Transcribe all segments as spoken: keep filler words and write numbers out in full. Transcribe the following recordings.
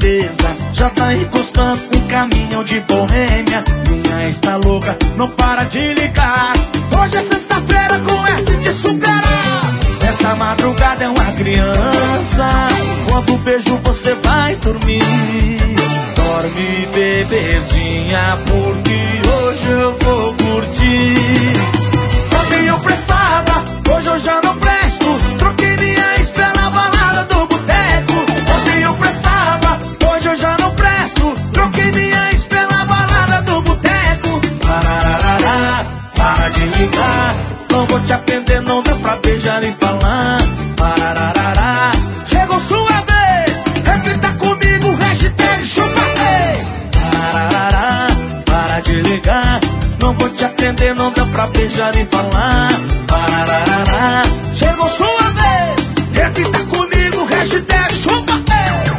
mesa, já tá encostando um caminhão de Boêmia. Minha ex tá louca, não para de ligar. Hoje é sexta-feira com S de superar. Essa madrugada é uma criança. Quando beijo você vai dormir. Dorme, bebezinha, porque hoje eu vou curtir. Ontem eu prestava, hoje eu já não presto. Troquei minha ex pela balada do boteco. Ontem eu prestava, hoje eu já não presto. Troquei minha ex pela balada do boteco. Parararará, para de ligar. Não vou te atender, não dá pra beijar e falar. Parararará, chegou sua vez. Repita comigo, hashtag chupa três. Parararará, para de ligar. Não vou te atender, não dá pra beijar e falar. Parararará, chegou sua vez. Repita comigo, hashtag chupa três.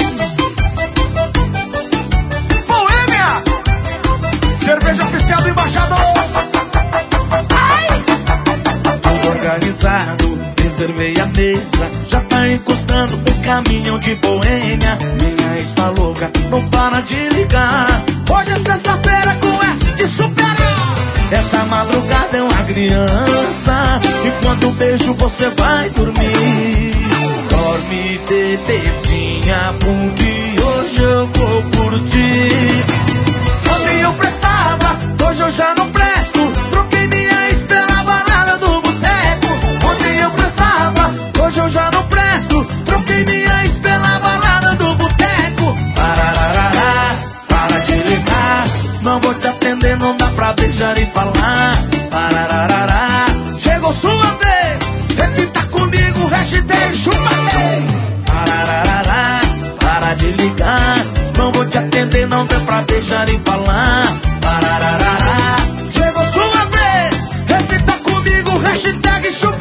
Boêmia, cerveja oficial do embaixador. Tudo organizado, reservei a mesa, já tá encostando um caminhão de Boêmia. Minha ex tá louca, não para de ligar. Hoje é sexta-feira com S de superar. Essa madrugada é uma criança. E quando beijo você vai dormir. Dorme, bebezinha, porque hoje eu vou curtir. Ontem eu prestava, hoje eu já não presto. Troquei minha ex pela balada do boteco. Ontem eu prestava, hoje eu já não presto. Troquei minha ex pela balada do boteco. Parararará, para de ligar. Não vou te atender, não dá pra beijar e falar. Parararará, chegou sua vez. Repita comigo, hashtag chupa três. Parararará, para de ligar. Não vou te atender, não dá pra beijar e falar. Parararará, chegou sua vez. Repita comigo, hashtag chupa.